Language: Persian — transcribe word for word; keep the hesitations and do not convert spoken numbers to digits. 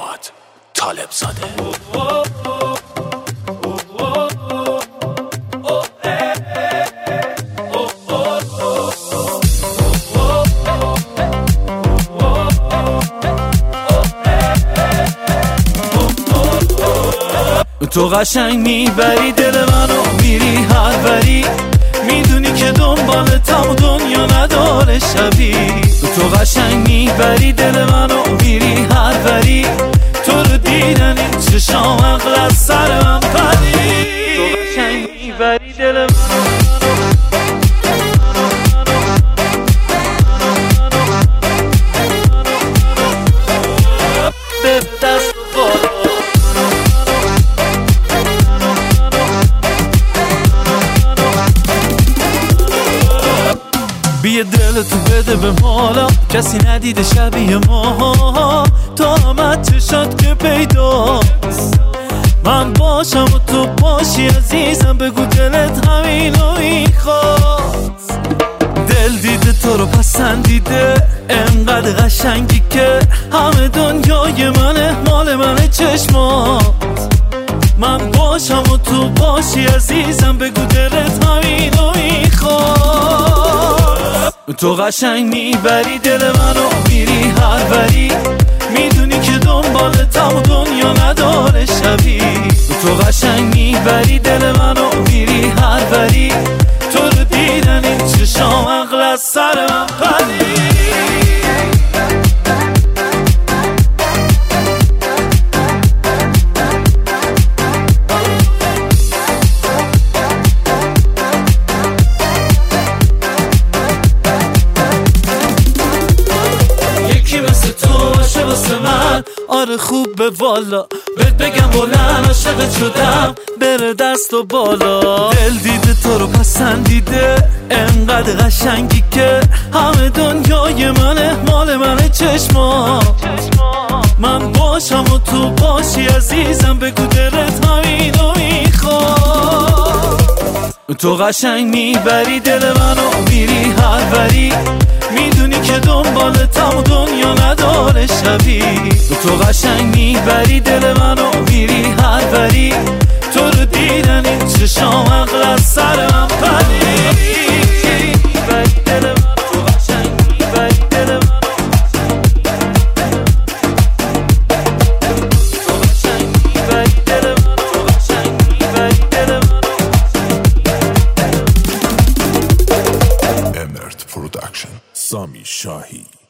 اماد طالب زاده. تو قشنگ میبری دل منو، میری هر بری، میدونی که دنبالتم و دنیا نداره شبی. تو قشنگ میبری دل منو، میری هر بری، تو رو دیدن این چشام عقل از سر من پری. تو قشنگ میبری دل منو، به دست بالا بیه دلتو بده به مالا، کسی ندیده شبیه ما. تا آمد چشات که پیداست، من باشم و تو باشی عزیزم، بگو دلت همینو میخواست. دل دیده تو رو پسندیده، انقدر قشنگی که همه دنیای منه، مال منه چشمات. من باشم و تو باشی عزیزم، بگو دلت همینو میخواد. تو قشنگ میبری دل منو، میری هر بری، میدونی که دنبالتم و دنیا نداره شبی. تو قشنگ میبری دل منو، میری هر بری، تو رو دیدن این چشام عقل از سر من پری. آره خوب به والا، بهت بگم بلند عاشقت شدم، بره دست و بالا. دل دیده تو رو پسندیده، انقدر قشنگی که همه دنیای منه، مال منه چشما. من باشم و تو باشی عزیزم، بگو دلت همینو میخواد. تو قشنگ میبری دل منو، میری هر بری، میدونی که دنبالتم و دنیا نداره شبی. تو قشنگ میبری دل منو، میری هر بری، تو رو دیدن این چشام عقل از سر من پری. میبری دل منو، تو قشنگ میبری دل منو، تو قشنگ میبری دل منو، تو قشنگ میبری دل منو. امرت پروداکشن، سامی شاهی.